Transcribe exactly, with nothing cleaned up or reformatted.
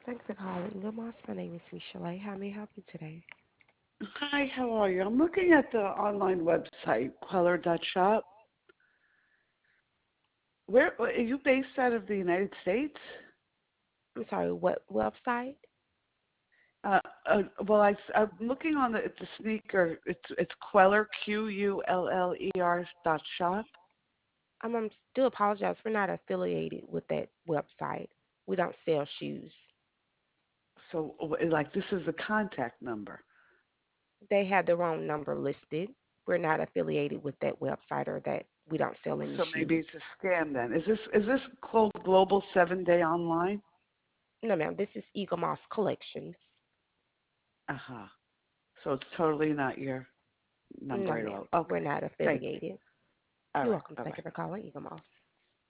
Thanks for calling Eagle Moss. My name is Michelle. How may I help you today? Hi, how are you? I'm looking at the online website, Queller dot shop. Where are you based out of the United States? I'm sorry, what website? Uh, uh, well, I, am looking on the, it's a sneaker. It's it's Queller, Q U L L E R dot shop. Um, I do apologize. We're not affiliated with that website. We don't sell shoes. So, uh, like, this is the contact number. They have the wrong number listed. We're not affiliated with that website or that we don't sell any So maybe shoes. it's a scam then. Is this is this called Global Seven Day Online? No, ma'am. This is Eagle Moss Collections. Uh huh. So it's totally not your No, number at ma'am. all. We're Okay. not Thank you. affiliated. All You're right. welcome. Bye Thank bye. you for calling Eagle Moss.